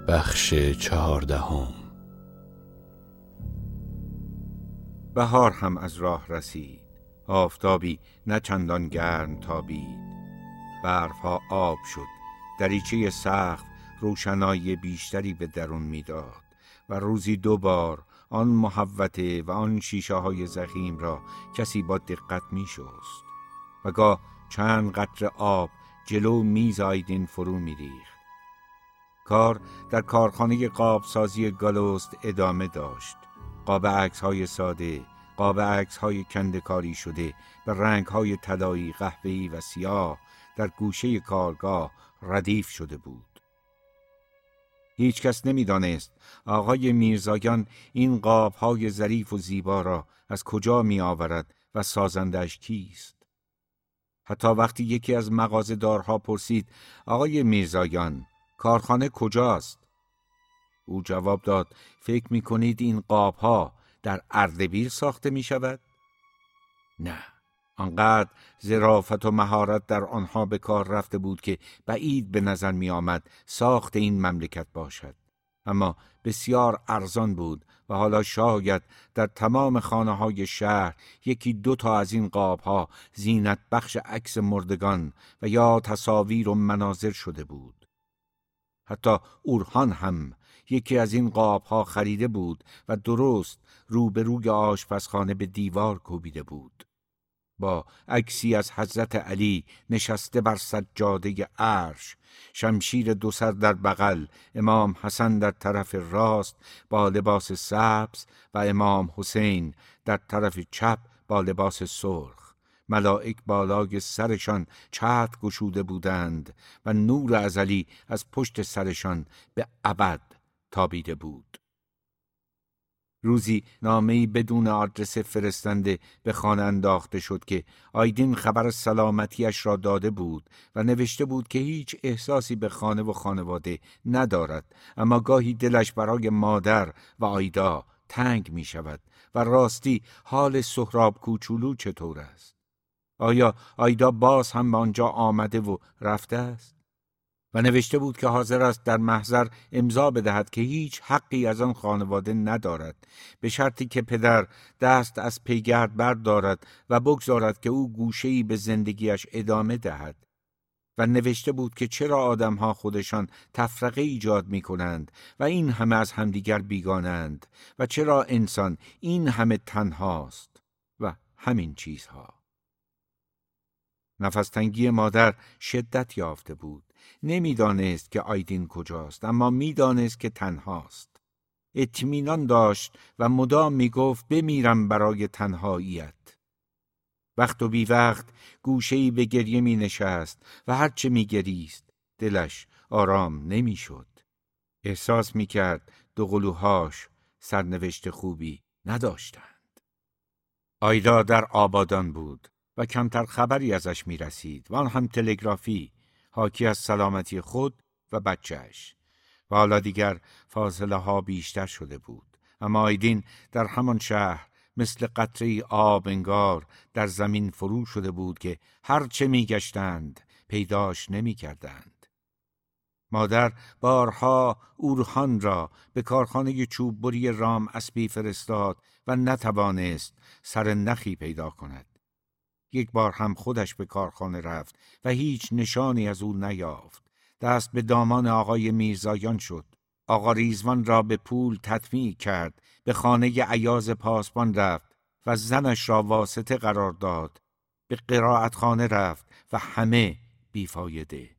بخش 14. بهار هم از راه رسید. آفتابی نه چندان گرم تابید. برفها آب شد. دریچه سقف روشنایی بیشتری به درون میداد و روزی 2 بار آن محوطه و آن شیشه های ضخیم را کسی با دقت می شست و گاه چند قطره آب جلو میز آیدین فرو می ریخت. کار در کارخانه قابسازی گالوست ادامه داشت. قاب عکس‌های ساده، قاب عکس‌های کنده‌کاری شده به رنگ‌های طلایی، قهوه‌ای و سیاه در گوشه کارگاه ردیف شده بود. هیچ کس نمی‌دانست آقای میرزایان این قاب‌های ظریف و زیبا را از کجا می‌آورد و سازندش کیست. حتی وقتی یکی از مغازه‌دارها پرسید آقای میرزایان کارخانه کجاست؟ او جواب داد فکر می‌کنید این قاب‌ها در اردبیل ساخته می‌شود؟ نه، آنقدر ظرافت و مهارت در آنها به کار رفته بود که بعید به نظر می‌آمد ساخت این مملکت باشد. اما بسیار ارزان بود و حالا شاید در تمام خانه‌های شهر 1-2 تا از این قاب‌ها زینت بخش عکس مردگان و یا تصاویر و مناظر شده بود. حتی اورهان هم یکی از این قاب‌ها خریده بود و درست روبروی آشپزخانه به دیوار کوبیده بود، با عکسی از حضرت علی نشسته بر سجاده عرش، شمشیر 2 سر در بغل، امام حسن در طرف راست با لباس سبز و امام حسین در طرف چپ با لباس سرخ. ملائک بالای سرشان چتر گشوده بودند و نور ازلی از پشت سرشان به ابد تابیده بود. روزی نامه‌ای بدون آدرس فرستنده به خانه انداخته شد که آیدین خبر سلامتیش را داده بود و نوشته بود که هیچ احساسی به خانه و خانواده ندارد، اما گاهی دلش برای مادر و آیدا تنگ می شود و راستی حال سهراب کوچولو چطور است؟ آیا آیدا باز هم به آنجا آمده و رفته است؟ و نوشته بود که حاضر است در محضر امضا بدهد که هیچ حقی از آن خانواده ندارد، به شرطی که پدر دست از پیگرد بردارد و بگذارد که او گوشه‌ای به زندگیش ادامه دهد. و نوشته بود که چرا آدم‌ها خودشان تفرقه ایجاد می‌کنند و این همه از همدیگر بیگانند و چرا انسان این همه تنهاست و همین چیزها. نفس‌تنگی مادر شدت یافته بود. نمی‌دانست که آیدین کجاست، اما می‌دانست که تنهاست. اطمینان داشت و مدام می‌گفت بمیرم برای تنهاییت. وقت و بی وقت گوشه‌ای به گریه می‌نشست و هرچه می‌گریست دلش آرام نمی‌شد. احساس می‌کرد 2 قلوهاش سرنوشت خوبی نداشتند. آیدا در آبادان بود و کمتر خبری ازش می رسید و آن هم تلگرافی، حاکی از سلامتی خود و بچهش. و حالا دیگر فاصله ها بیشتر شده بود، اما آیدین در همان شهر مثل قطره آب انگار در زمین فرو شده بود که هرچه می گشتند پیداش نمی کردند. مادر بارها اورهان را به کارخانه چوببری رام اسبی فرستاد و نتوانست سر نخی پیدا کند. 1 بار هم خودش به کارخانه رفت و هیچ نشانی از او نیافت. دست به دامان آقای میرزایان شد. آقا ریزوان را به پول تطمیع کرد، به خانه ایاز پاسبان رفت و زنش را واسطه قرار داد. به قرائتخانه رفت و همه بیفایده.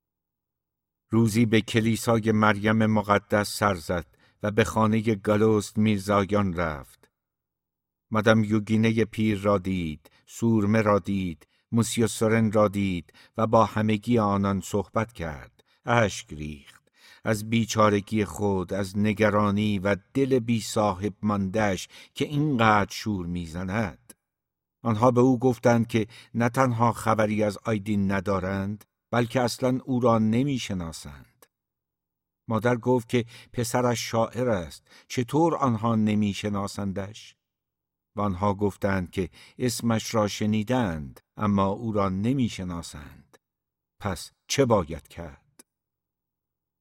روزی به کلیسای مریم مقدس سر زد و به خانه گالوست میرزایان رفت. مادام یوگینه پیر را دید، سورمه را دید، موسیو سورن را دید و با همگی آنان صحبت کرد. اشک ریخت از بیچارگی خود، از نگرانی و دل بی صاحب مانده‌اش که اینقدر شور میزند. آنها به او گفتند که نه تنها خبری از آیدین ندارند، بلکه اصلاً او را نمیشناسند. مادر گفت که پسرش شاعر است، چطور آنها نمیشناسندش؟ و آنها گفتند که اسمش را شنیدند اما او را نمیشناسند. پس چه باید کرد؟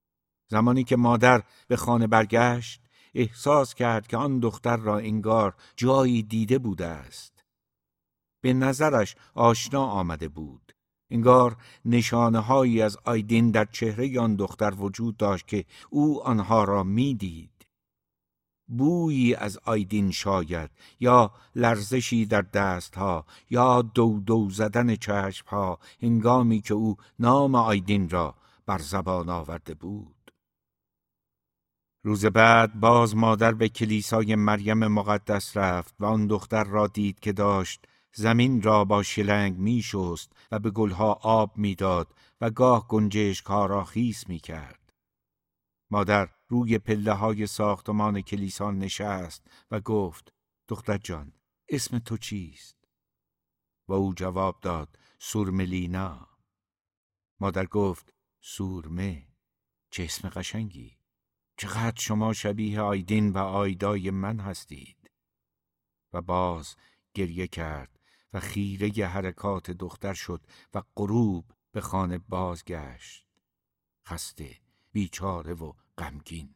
زمانی که مادر به خانه برگشت، احساس کرد که آن دختر را انگار جایی دیده بوده است. به نظرش آشنا آمده بود. انگار نشانه‌هایی از آیدین در چهره آن دختر وجود داشت که او آنها را می‌دید. بویی از آیدین شاید، یا لرزشی در دستها، یا دو زدن چشمها هنگامی که او نام آیدین را بر زبان آورده بود. روز بعد باز مادر به کلیسای مریم مقدس رفت و آن دختر را دید که داشت زمین را با شلنگ می شست و به گلها آب می داد و گاه گنجشک‌ها را خیس می کرد. مادر روی پله های ساختمان کلیسا نشست و گفت: دختر جان، اسم تو چیست؟ و او جواب داد: سورملینا. مادر گفت: سورمه، چه اسم قشنگی. چقدر شما شبیه آیدین و آیدای من هستید. و باز گریه کرد و خیره حرکات دختر شد و غروب به خانه بازگشت، خسته، بیچاره و غمگین.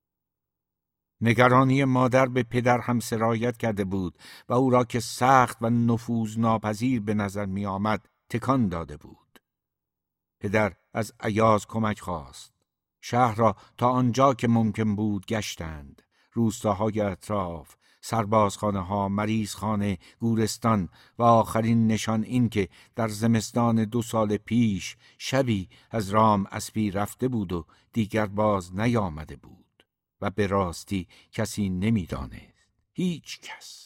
نگرانی مادر به پدر هم سرایت کرده بود و او را که سخت و نفوذناپذیر به نظر می آمد تکان داده بود. پدر از ایاز کمک خواست. شهر را تا آنجا که ممکن بود گشتند. روستاهای اطراف، سربازخانه ها، مریضخانه، گورستان و آخرین نشان این که در زمستان 2 سال پیش شبی از رام اسبی رفته بود و دیگر باز نیامده بود و به راستی کسی نمیدانست، هیچ کس.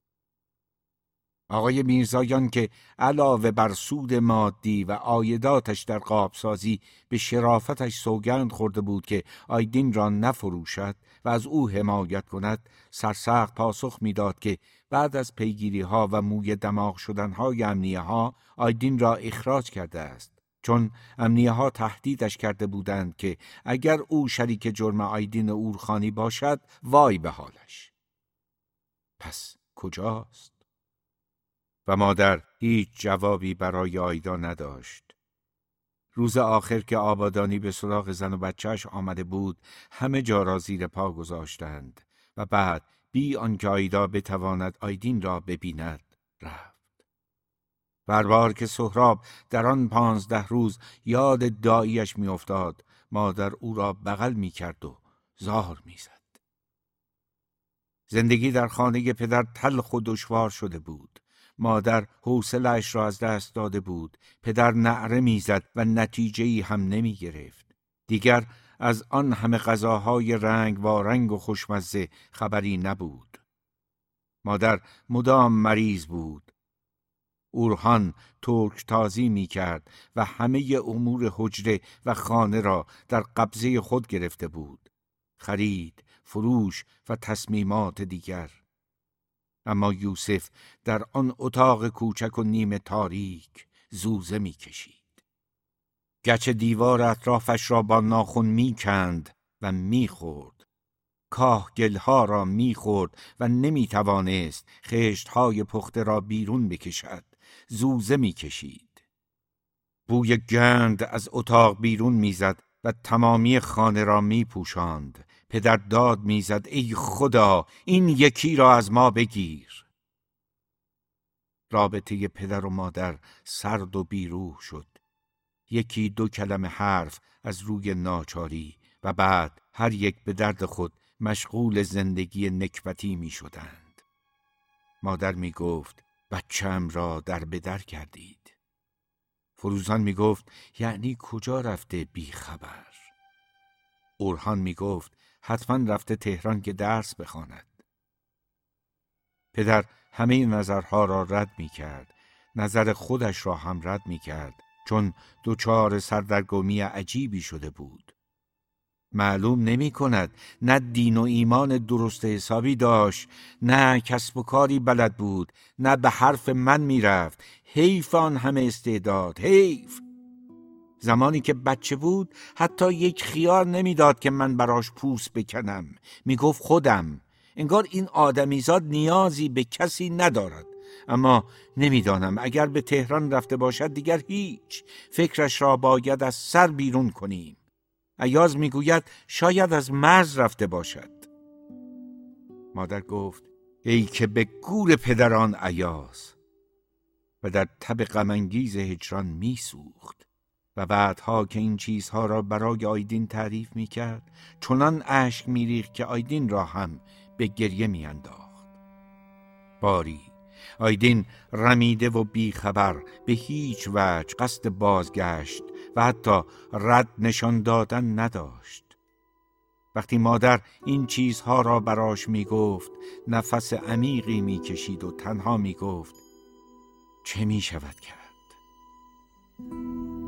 آقای میرزایان که علاوه بر سود مادی و عایداتش در قابسازی به شرافتش سوگند خورده بود که آیدین را نفروشد و از او حمایت کند، سرسخت پاسخ میداد که بعد از پیگیری ها و موی دماغ شدن های امنیه ها آیدین را اخراج کرده است، چون امنیه ها تهدیدش کرده بودند که اگر او شریک جرم آیدین اورخانی باشد وای به حالش. پس کجاست؟ و مادر هیچ جوابی برای آیدا نداشت. روز آخر که آبادانی به سراغ زن و بچهش آمده بود، همه جا را زیر پا گذاشتند و بعد بی آنکه آیدا بتواند آیدین را ببیند رفت. هر بار که سهراب در آن 15 روز یاد داییش می افتاد، مادر او را بغل می کرد و زار می زد. زندگی در خانه پدر تلخ و دشوار شده بود. مادر حوصله‌اش را از دست داده بود. پدر نعره میزد و نتیجه‌ای هم نمی گرفت. دیگر از آن همه غذاهای رنگ و رنگ و خوشمزه خبری نبود. مادر مدام مریض بود. اورهان ترک تازی می کرد و همه امور حجره و خانه را در قبضه خود گرفته بود. خرید، فروش و تصمیمات دیگر. اما یوسف در آن اتاق کوچک و نیمه تاریک زوزه می کشید. گچ دیوار اطرافش را با ناخن می کند و می خورد. کاهگلها را می خورد و نمی توانست خشتهای پخته را بیرون بکشد. زوزه می کشید. بوی گند از اتاق بیرون می زد و تمامی خانه را می پوشاند. پدر داد میزد: ای خدا، این یکی را از ما بگیر. رابطه پدر و مادر سرد و بیروح شد. 1-2 کلمه حرف از روی ناچاری و بعد هر یک به درد خود مشغول زندگی نکبتی می شدند. مادر می گفت: بچم را در بدر کردید. فروزان می گفت: یعنی کجا رفته بی خبر؟ اورهان می گفت: حتما رفته تهران که درس بخواند. پدر همه نظرها را رد می کرد. نظر خودش را هم رد می کرد، چون دچار سردرگمی عجیبی شده بود. معلوم نمی کند نه دین و ایمان درست حسابی داشت، نه کسب و کاری بلد بود، نه به حرف من می رفت. حیف آن همه استعداد، حیف. زمانی که بچه بود حتی یک خیار نمیداد که من براش پوست بکنم. میگفت خودم. انگار این آدمیزاد نیازی به کسی ندارد. اما نمیدانم، اگر به تهران رفته باشد دیگر هیچ. فکرش را باید از سر بیرون کنیم. ایاز میگوید شاید از مرز رفته باشد. مادر گفت ای که به گور پدران ایاز، و در تب غم‌انگیز هجران میسوخت. و بعدها که این چیزها را برای آیدین تعریف میکرد چنان اشک میریخت که آیدین را هم به گریه میانداخت. باری آیدین رمیده و بیخبر به هیچ وجه قصد بازگشت و حتی رد نشان دادن نداشت. وقتی مادر این چیزها را براش میگفت نفس عمیقی میکشید و تنها میگفت چه میشود کرد؟